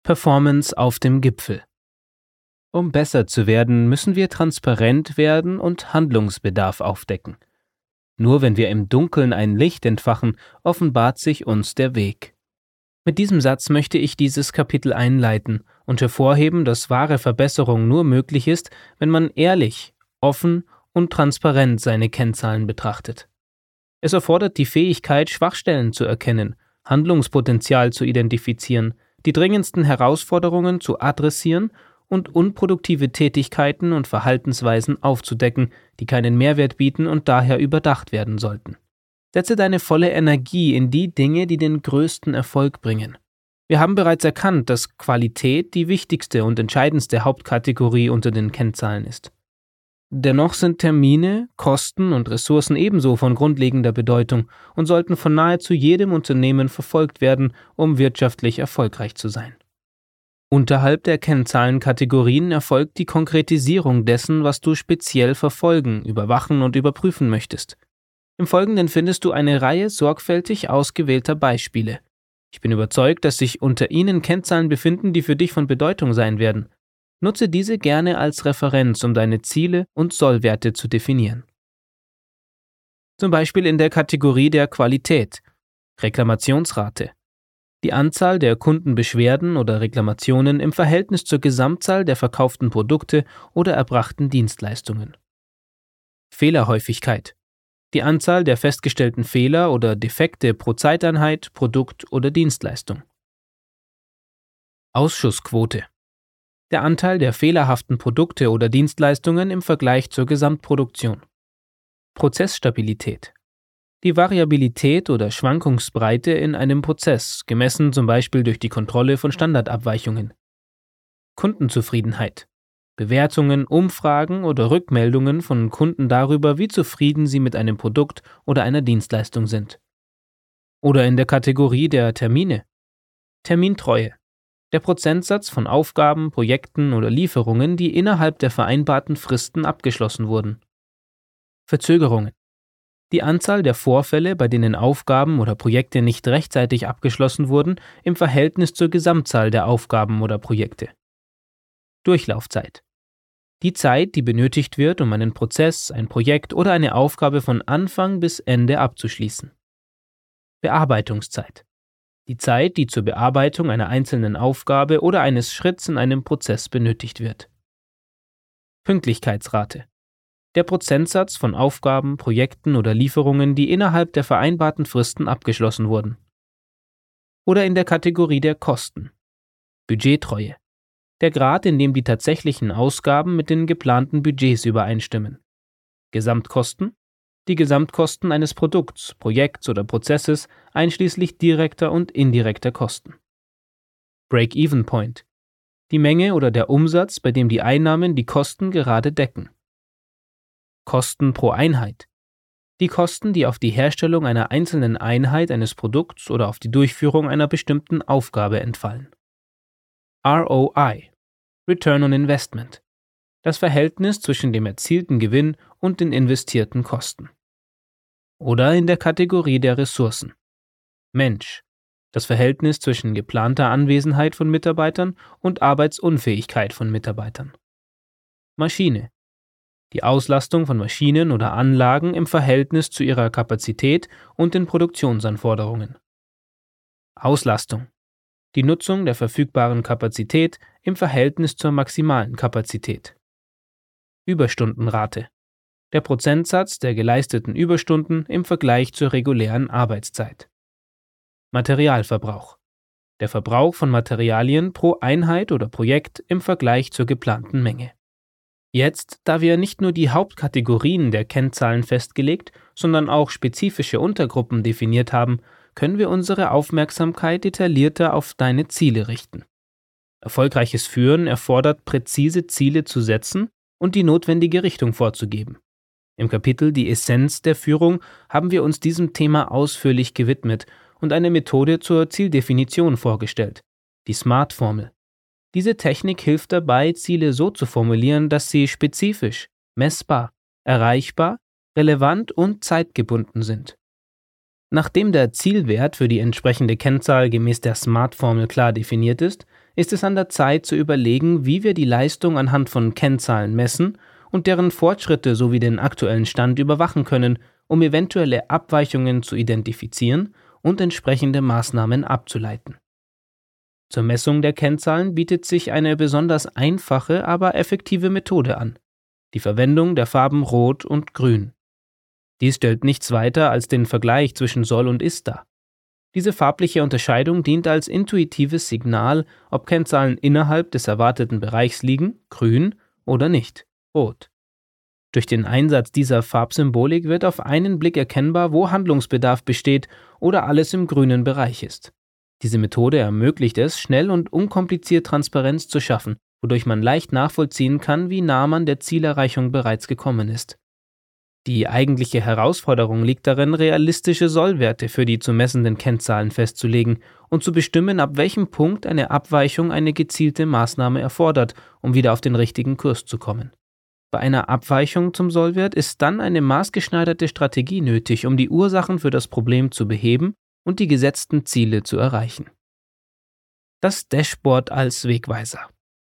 Performance auf dem Gipfel. Um besser zu werden, müssen wir transparent werden und Handlungsbedarf aufdecken. Nur wenn wir im Dunkeln ein Licht entfachen, offenbart sich uns der Weg. Mit diesem Satz möchte ich dieses Kapitel einleiten und hervorheben, dass wahre Verbesserung nur möglich ist, wenn man ehrlich, offen und transparent seine Kennzahlen betrachtet. Es erfordert die Fähigkeit, Schwachstellen zu erkennen, Handlungspotenzial zu identifizieren, die dringendsten Herausforderungen zu adressieren und unproduktive Tätigkeiten und Verhaltensweisen aufzudecken, die keinen Mehrwert bieten und daher überdacht werden sollten. Setze deine volle Energie in die Dinge, die den größten Erfolg bringen. Wir haben bereits erkannt, dass Qualität die wichtigste und entscheidendste Hauptkategorie unter den Kennzahlen ist. Dennoch sind Termine, Kosten und Ressourcen ebenso von grundlegender Bedeutung und sollten von nahezu jedem Unternehmen verfolgt werden, um wirtschaftlich erfolgreich zu sein. Unterhalb der Kennzahlenkategorien erfolgt die Konkretisierung dessen, was du speziell verfolgen, überwachen und überprüfen möchtest. Im Folgenden findest du eine Reihe sorgfältig ausgewählter Beispiele. Ich bin überzeugt, dass sich unter ihnen Kennzahlen befinden, die für dich von Bedeutung sein werden. Nutze diese gerne als Referenz, um deine Ziele und Sollwerte zu definieren. Zum Beispiel in der Kategorie der Qualität, Reklamationsrate, die Anzahl der Kundenbeschwerden oder Reklamationen im Verhältnis zur Gesamtzahl der verkauften Produkte oder erbrachten Dienstleistungen. Fehlerhäufigkeit, die Anzahl der festgestellten Fehler oder Defekte pro Zeiteinheit, Produkt oder Dienstleistung. Ausschussquote, der Anteil der fehlerhaften Produkte oder Dienstleistungen im Vergleich zur Gesamtproduktion. Prozessstabilität, die Variabilität oder Schwankungsbreite in einem Prozess, gemessen zum Beispiel durch die Kontrolle von Standardabweichungen. Kundenzufriedenheit, Bewertungen, Umfragen oder Rückmeldungen von Kunden darüber, wie zufrieden sie mit einem Produkt oder einer Dienstleistung sind. Oder in der Kategorie der Termine. Termintreue, der Prozentsatz von Aufgaben, Projekten oder Lieferungen, die innerhalb der vereinbarten Fristen abgeschlossen wurden. Verzögerungen, die Anzahl der Vorfälle, bei denen Aufgaben oder Projekte nicht rechtzeitig abgeschlossen wurden, im Verhältnis zur Gesamtzahl der Aufgaben oder Projekte. Durchlaufzeit, die Zeit, die benötigt wird, um einen Prozess, ein Projekt oder eine Aufgabe von Anfang bis Ende abzuschließen. Bearbeitungszeit, die Zeit, die zur Bearbeitung einer einzelnen Aufgabe oder eines Schritts in einem Prozess benötigt wird. Pünktlichkeitsrate, der Prozentsatz von Aufgaben, Projekten oder Lieferungen, die innerhalb der vereinbarten Fristen abgeschlossen wurden. Oder in der Kategorie der Kosten. Budgettreue, der Grad, in dem die tatsächlichen Ausgaben mit den geplanten Budgets übereinstimmen. Gesamtkosten, die Gesamtkosten eines Produkts, Projekts oder Prozesses einschließlich direkter und indirekter Kosten. Break-Even Point, die Menge oder der Umsatz, bei dem die Einnahmen die Kosten gerade decken. Kosten pro Einheit, die Kosten, die auf die Herstellung einer einzelnen Einheit eines Produkts oder auf die Durchführung einer bestimmten Aufgabe entfallen. ROI, Return on Investment, das Verhältnis zwischen dem erzielten Gewinn und den investierten Kosten. Oder in der Kategorie der Ressourcen. Mensch, das Verhältnis zwischen geplanter Anwesenheit von Mitarbeitern und Arbeitsunfähigkeit von Mitarbeitern. Maschine, die Auslastung von Maschinen oder Anlagen im Verhältnis zu ihrer Kapazität und den Produktionsanforderungen. Auslastung, die Nutzung der verfügbaren Kapazität im Verhältnis zur maximalen Kapazität. Überstundenrate, der Prozentsatz der geleisteten Überstunden im Vergleich zur regulären Arbeitszeit. Materialverbrauch, der Verbrauch von Materialien pro Einheit oder Projekt im Vergleich zur geplanten Menge. Jetzt, da wir nicht nur die Hauptkategorien der Kennzahlen festgelegt, sondern auch spezifische Untergruppen definiert haben, können wir unsere Aufmerksamkeit detaillierter auf deine Ziele richten. Erfolgreiches Führen erfordert, präzise Ziele zu setzen und die notwendige Richtung vorzugeben. Im Kapitel Die Essenz der Führung haben wir uns diesem Thema ausführlich gewidmet und eine Methode zur Zieldefinition vorgestellt, die SMART-Formel. Diese Technik hilft dabei, Ziele so zu formulieren, dass sie spezifisch, messbar, erreichbar, relevant und zeitgebunden sind. Nachdem der Zielwert für die entsprechende Kennzahl gemäß der SMART-Formel klar definiert ist, ist es an der Zeit zu überlegen, wie wir die Leistung anhand von Kennzahlen messen und deren Fortschritte sowie den aktuellen Stand überwachen können, um eventuelle Abweichungen zu identifizieren und entsprechende Maßnahmen abzuleiten. Zur Messung der Kennzahlen bietet sich eine besonders einfache, aber effektive Methode an: die Verwendung der Farben Rot und Grün. Dies stellt nichts weiter als den Vergleich zwischen soll und ist dar. Diese farbliche Unterscheidung dient als intuitives Signal, ob Kennzahlen innerhalb des erwarteten Bereichs liegen, grün, oder nicht, rot. Durch den Einsatz dieser Farbsymbolik wird auf einen Blick erkennbar, wo Handlungsbedarf besteht oder alles im grünen Bereich ist. Diese Methode ermöglicht es, schnell und unkompliziert Transparenz zu schaffen, wodurch man leicht nachvollziehen kann, wie nah man der Zielerreichung bereits gekommen ist. Die eigentliche Herausforderung liegt darin, realistische Sollwerte für die zu messenden Kennzahlen festzulegen und zu bestimmen, ab welchem Punkt eine Abweichung eine gezielte Maßnahme erfordert, um wieder auf den richtigen Kurs zu kommen. Bei einer Abweichung zum Sollwert ist dann eine maßgeschneiderte Strategie nötig, um die Ursachen für das Problem zu beheben und die gesetzten Ziele zu erreichen. Das Dashboard als Wegweiser.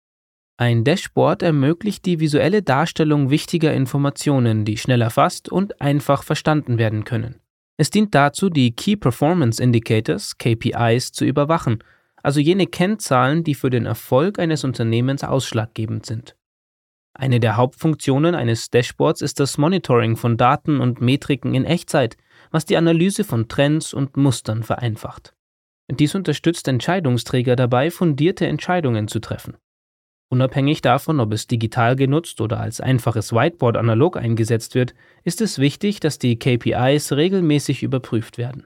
Ein Dashboard ermöglicht die visuelle Darstellung wichtiger Informationen, die schnell erfasst und einfach verstanden werden können. Es dient dazu, die Key Performance Indicators, KPIs, zu überwachen, also jene Kennzahlen, die für den Erfolg eines Unternehmens ausschlaggebend sind. Eine der Hauptfunktionen eines Dashboards ist das Monitoring von Daten und Metriken in Echtzeit, was die Analyse von Trends und Mustern vereinfacht. Dies unterstützt Entscheidungsträger dabei, fundierte Entscheidungen zu treffen. Unabhängig davon, ob es digital genutzt oder als einfaches Whiteboard analog eingesetzt wird, ist es wichtig, dass die KPIs regelmäßig überprüft werden.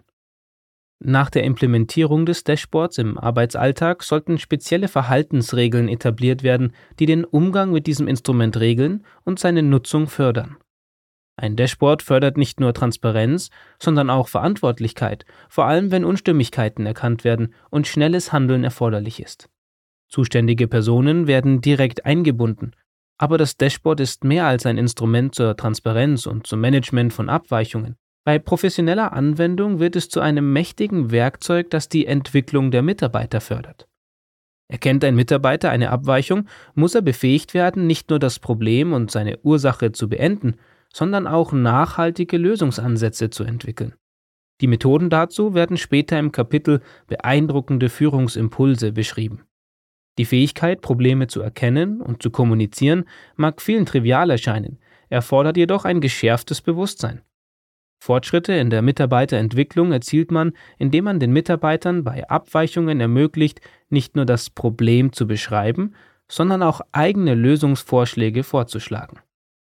Nach der Implementierung des Dashboards im Arbeitsalltag sollten spezielle Verhaltensregeln etabliert werden, die den Umgang mit diesem Instrument regeln und seine Nutzung fördern. Ein Dashboard fördert nicht nur Transparenz, sondern auch Verantwortlichkeit, vor allem wenn Unstimmigkeiten erkannt werden und schnelles Handeln erforderlich ist. Zuständige Personen werden direkt eingebunden, aber das Dashboard ist mehr als ein Instrument zur Transparenz und zum Management von Abweichungen. Bei professioneller Anwendung wird es zu einem mächtigen Werkzeug, das die Entwicklung der Mitarbeiter fördert. Erkennt ein Mitarbeiter eine Abweichung, muss er befähigt werden, nicht nur das Problem und seine Ursache zu beenden, sondern auch nachhaltige Lösungsansätze zu entwickeln. Die Methoden dazu werden später im Kapitel Beeindruckende Führungsimpulse beschrieben. Die Fähigkeit, Probleme zu erkennen und zu kommunizieren, mag vielen trivial erscheinen, erfordert jedoch ein geschärftes Bewusstsein. Fortschritte in der Mitarbeiterentwicklung erzielt man, indem man den Mitarbeitern bei Abweichungen ermöglicht, nicht nur das Problem zu beschreiben, sondern auch eigene Lösungsvorschläge vorzuschlagen.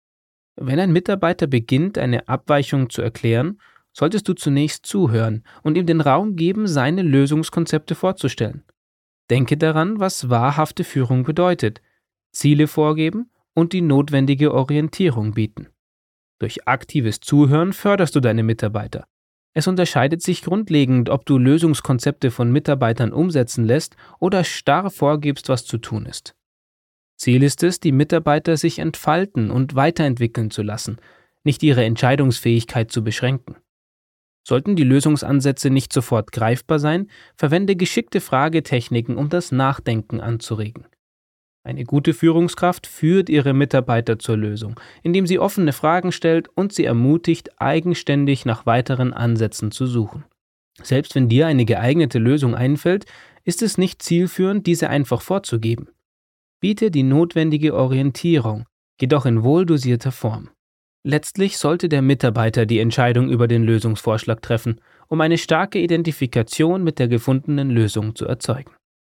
Wenn ein Mitarbeiter beginnt, eine Abweichung zu erklären, solltest du zunächst zuhören und ihm den Raum geben, seine Lösungskonzepte vorzustellen. Denke daran, was wahrhafte Führung bedeutet, Ziele vorgeben und die notwendige Orientierung bieten. Durch aktives Zuhören förderst du deine Mitarbeiter. Es unterscheidet sich grundlegend, ob du Lösungskonzepte von Mitarbeitern umsetzen lässt oder starr vorgibst, was zu tun ist. Ziel ist es, die Mitarbeiter sich entfalten und weiterentwickeln zu lassen, nicht ihre Entscheidungsfähigkeit zu beschränken. Sollten die Lösungsansätze nicht sofort greifbar sein, verwende geschickte Fragetechniken, um das Nachdenken anzuregen. Eine gute Führungskraft führt ihre Mitarbeiter zur Lösung, indem sie offene Fragen stellt und sie ermutigt, eigenständig nach weiteren Ansätzen zu suchen. Selbst wenn dir eine geeignete Lösung einfällt, ist es nicht zielführend, diese einfach vorzugeben. Biete die notwendige Orientierung, jedoch in wohldosierter Form. Letztlich sollte der Mitarbeiter die Entscheidung über den Lösungsvorschlag treffen, um eine starke Identifikation mit der gefundenen Lösung zu erzeugen.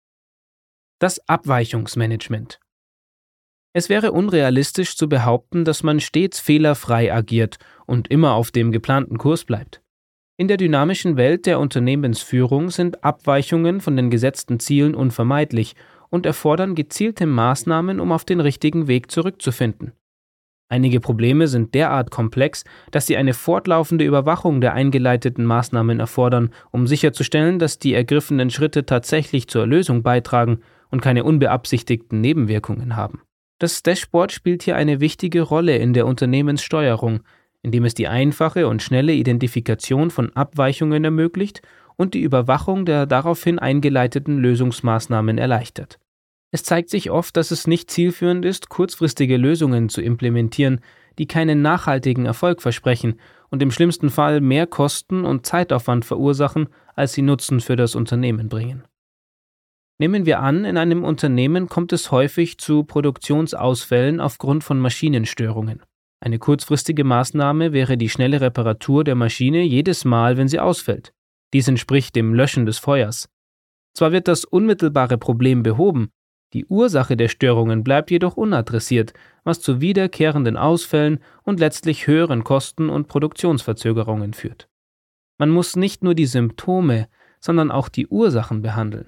Das Abweichungsmanagement. Es wäre unrealistisch zu behaupten, dass man stets fehlerfrei agiert und immer auf dem geplanten Kurs bleibt. In der dynamischen Welt der Unternehmensführung sind Abweichungen von den gesetzten Zielen unvermeidlich und erfordern gezielte Maßnahmen, um auf den richtigen Weg zurückzufinden. Einige Probleme sind derart komplex, dass sie eine fortlaufende Überwachung der eingeleiteten Maßnahmen erfordern, um sicherzustellen, dass die ergriffenen Schritte tatsächlich zur Lösung beitragen und keine unbeabsichtigten Nebenwirkungen haben. Das Dashboard spielt hier eine wichtige Rolle in der Unternehmenssteuerung, indem es die einfache und schnelle Identifikation von Abweichungen ermöglicht und die Überwachung der daraufhin eingeleiteten Lösungsmaßnahmen erleichtert. Es zeigt sich oft, dass es nicht zielführend ist, kurzfristige Lösungen zu implementieren, die keinen nachhaltigen Erfolg versprechen und im schlimmsten Fall mehr Kosten und Zeitaufwand verursachen, als sie Nutzen für das Unternehmen bringen. Nehmen wir an, in einem Unternehmen kommt es häufig zu Produktionsausfällen aufgrund von Maschinenstörungen. Eine kurzfristige Maßnahme wäre die schnelle Reparatur der Maschine jedes Mal, wenn sie ausfällt. Dies entspricht dem Löschen des Feuers. Zwar wird das unmittelbare Problem behoben, die Ursache der Störungen bleibt jedoch unadressiert, was zu wiederkehrenden Ausfällen und letztlich höheren Kosten und Produktionsverzögerungen führt. Man muss nicht nur die Symptome, sondern auch die Ursachen behandeln.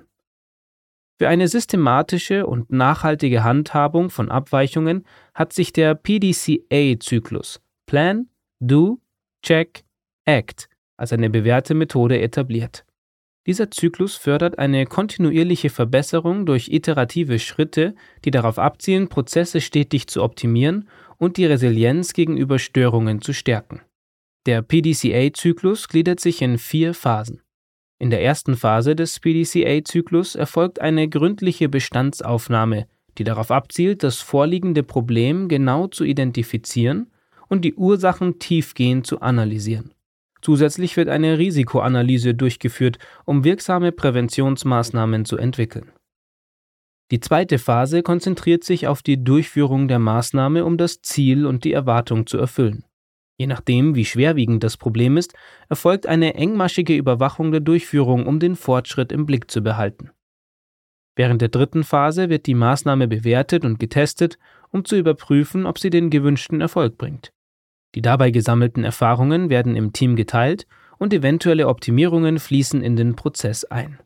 Für eine systematische und nachhaltige Handhabung von Abweichungen hat sich der PDCA-Zyklus Plan, Do, Check, Act als eine bewährte Methode etabliert. Dieser Zyklus fördert eine kontinuierliche Verbesserung durch iterative Schritte, die darauf abzielen, Prozesse stetig zu optimieren und die Resilienz gegenüber Störungen zu stärken. Der PDCA-Zyklus gliedert sich in 4 Phasen. In der ersten Phase des PDCA-Zyklus erfolgt eine gründliche Bestandsaufnahme, die darauf abzielt, das vorliegende Problem genau zu identifizieren und die Ursachen tiefgehend zu analysieren. Zusätzlich wird eine Risikoanalyse durchgeführt, um wirksame Präventionsmaßnahmen zu entwickeln. Die zweite Phase konzentriert sich auf die Durchführung der Maßnahme, um das Ziel und die Erwartung zu erfüllen. Je nachdem, wie schwerwiegend das Problem ist, erfolgt eine engmaschige Überwachung der Durchführung, um den Fortschritt im Blick zu behalten. Während der dritten Phase wird die Maßnahme bewertet und getestet, um zu überprüfen, ob sie den gewünschten Erfolg bringt. Die dabei gesammelten Erfahrungen werden im Team geteilt und eventuelle Optimierungen fließen in den Prozess ein.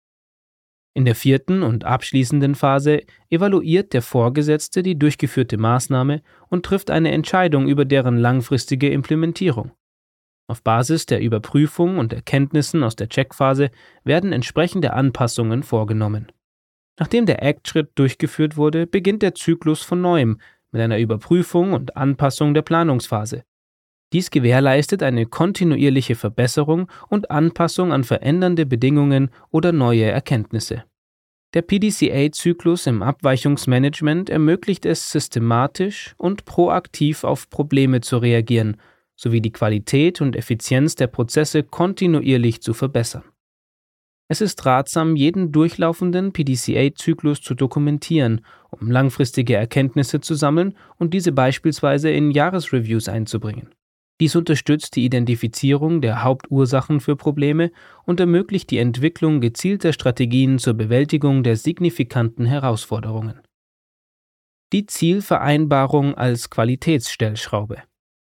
In der vierten und abschließenden Phase evaluiert der Vorgesetzte die durchgeführte Maßnahme und trifft eine Entscheidung über deren langfristige Implementierung. Auf Basis der Überprüfung und Erkenntnissen aus der Checkphase werden entsprechende Anpassungen vorgenommen. Nachdem der Act-Schritt durchgeführt wurde, beginnt der Zyklus von neuem mit einer Überprüfung und Anpassung der Planungsphase. Dies gewährleistet eine kontinuierliche Verbesserung und Anpassung an verändernde Bedingungen oder neue Erkenntnisse. Der PDCA-Zyklus im Abweichungsmanagement ermöglicht es, systematisch und proaktiv auf Probleme zu reagieren, sowie die Qualität und Effizienz der Prozesse kontinuierlich zu verbessern. Es ist ratsam, jeden durchlaufenden PDCA-Zyklus zu dokumentieren, um langfristige Erkenntnisse zu sammeln und diese beispielsweise in Jahresreviews einzubringen. Dies unterstützt die Identifizierung der Hauptursachen für Probleme und ermöglicht die Entwicklung gezielter Strategien zur Bewältigung der signifikanten Herausforderungen. Die Zielvereinbarung als Qualitätsstellschraube.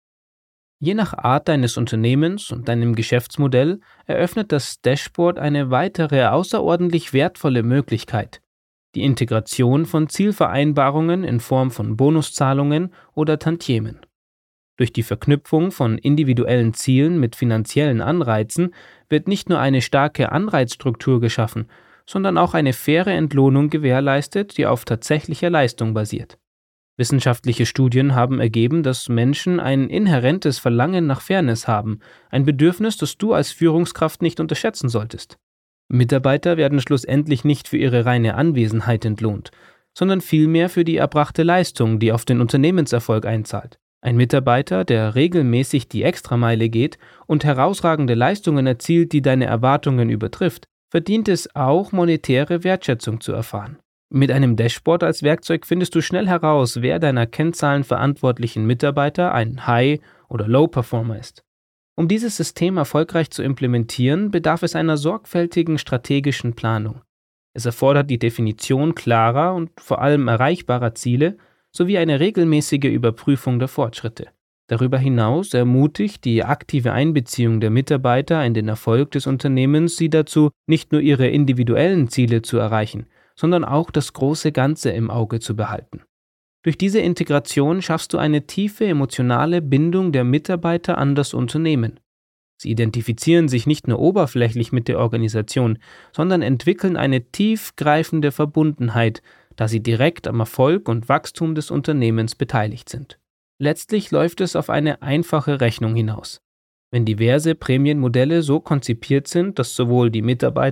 Je nach Art deines Unternehmens und deinem Geschäftsmodell eröffnet das Dashboard eine weitere außerordentlich wertvolle Möglichkeit: die Integration von Zielvereinbarungen in Form von Bonuszahlungen oder Tantiemen. Durch die Verknüpfung von individuellen Zielen mit finanziellen Anreizen wird nicht nur eine starke Anreizstruktur geschaffen, sondern auch eine faire Entlohnung gewährleistet, die auf tatsächlicher Leistung basiert. Wissenschaftliche Studien haben ergeben, dass Menschen ein inhärentes Verlangen nach Fairness haben, ein Bedürfnis, das du als Führungskraft nicht unterschätzen solltest. Mitarbeiter werden schlussendlich nicht für ihre reine Anwesenheit entlohnt, sondern vielmehr für die erbrachte Leistung, die auf den Unternehmenserfolg einzahlt. Ein Mitarbeiter, der regelmäßig die Extrameile geht und herausragende Leistungen erzielt, die deine Erwartungen übertrifft, verdient es auch, monetäre Wertschätzung zu erfahren. Mit einem Dashboard als Werkzeug findest du schnell heraus, wer deiner kennzahlenverantwortlichen Mitarbeiter ein High- oder Low-Performer ist. Um dieses System erfolgreich zu implementieren, bedarf es einer sorgfältigen strategischen Planung. Es erfordert die Definition klarer und vor allem erreichbarer Ziele sowie eine regelmäßige Überprüfung der Fortschritte. Darüber hinaus ermutigt die aktive Einbeziehung der Mitarbeiter in den Erfolg des Unternehmens sie dazu, nicht nur ihre individuellen Ziele zu erreichen, sondern auch das große Ganze im Auge zu behalten. Durch diese Integration schaffst du eine tiefe emotionale Bindung der Mitarbeiter an das Unternehmen. Sie identifizieren sich nicht nur oberflächlich mit der Organisation, sondern entwickeln eine tiefgreifende Verbundenheit, da sie direkt am Erfolg und Wachstum des Unternehmens beteiligt sind. Letztlich läuft es auf eine einfache Rechnung hinaus. Wenn diverse Prämienmodelle so konzipiert sind, dass sowohl die Mitarbeiter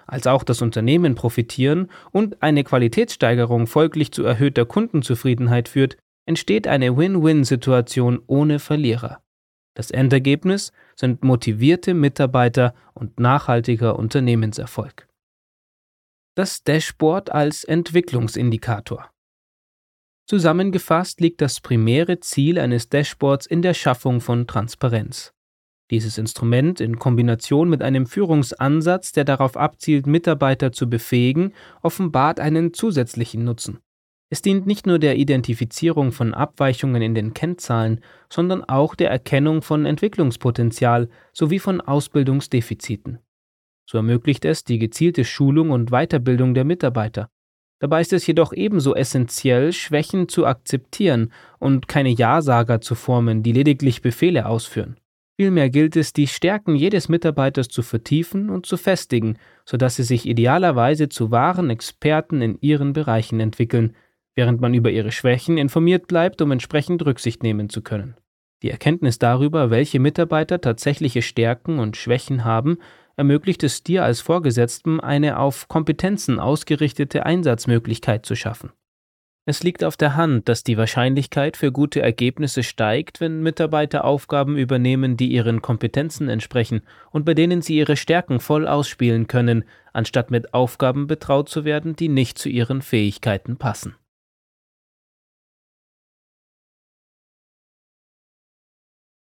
als auch das Unternehmen profitieren und eine Qualitätssteigerung folglich zu erhöhter Kundenzufriedenheit führt, entsteht eine Win-Win-Situation ohne Verlierer. Das Endergebnis sind motivierte Mitarbeiter und nachhaltiger Unternehmenserfolg. Das Dashboard als Entwicklungsindikator. Zusammengefasst liegt das primäre Ziel eines Dashboards in der Schaffung von Transparenz. Dieses Instrument in Kombination mit einem Führungsansatz, der darauf abzielt, Mitarbeiter zu befähigen, offenbart einen zusätzlichen Nutzen. Es dient nicht nur der Identifizierung von Abweichungen in den Kennzahlen, sondern auch der Erkennung von Entwicklungspotenzial sowie von Ausbildungsdefiziten. So ermöglicht es die gezielte Schulung und Weiterbildung der Mitarbeiter. Dabei ist es jedoch ebenso essentiell, Schwächen zu akzeptieren und keine Ja-Sager zu formen, die lediglich Befehle ausführen. Vielmehr gilt es, die Stärken jedes Mitarbeiters zu vertiefen und zu festigen, sodass sie sich idealerweise zu wahren Experten in ihren Bereichen entwickeln, während man über ihre Schwächen informiert bleibt, um entsprechend Rücksicht nehmen zu können. Die Erkenntnis darüber, welche Mitarbeiter tatsächliche Stärken und Schwächen haben, ermöglicht es dir als Vorgesetztem, eine auf Kompetenzen ausgerichtete Einsatzmöglichkeit zu schaffen. Es liegt auf der Hand, dass die Wahrscheinlichkeit für gute Ergebnisse steigt, wenn Mitarbeiter Aufgaben übernehmen, die ihren Kompetenzen entsprechen und bei denen sie ihre Stärken voll ausspielen können, anstatt mit Aufgaben betraut zu werden, die nicht zu ihren Fähigkeiten passen.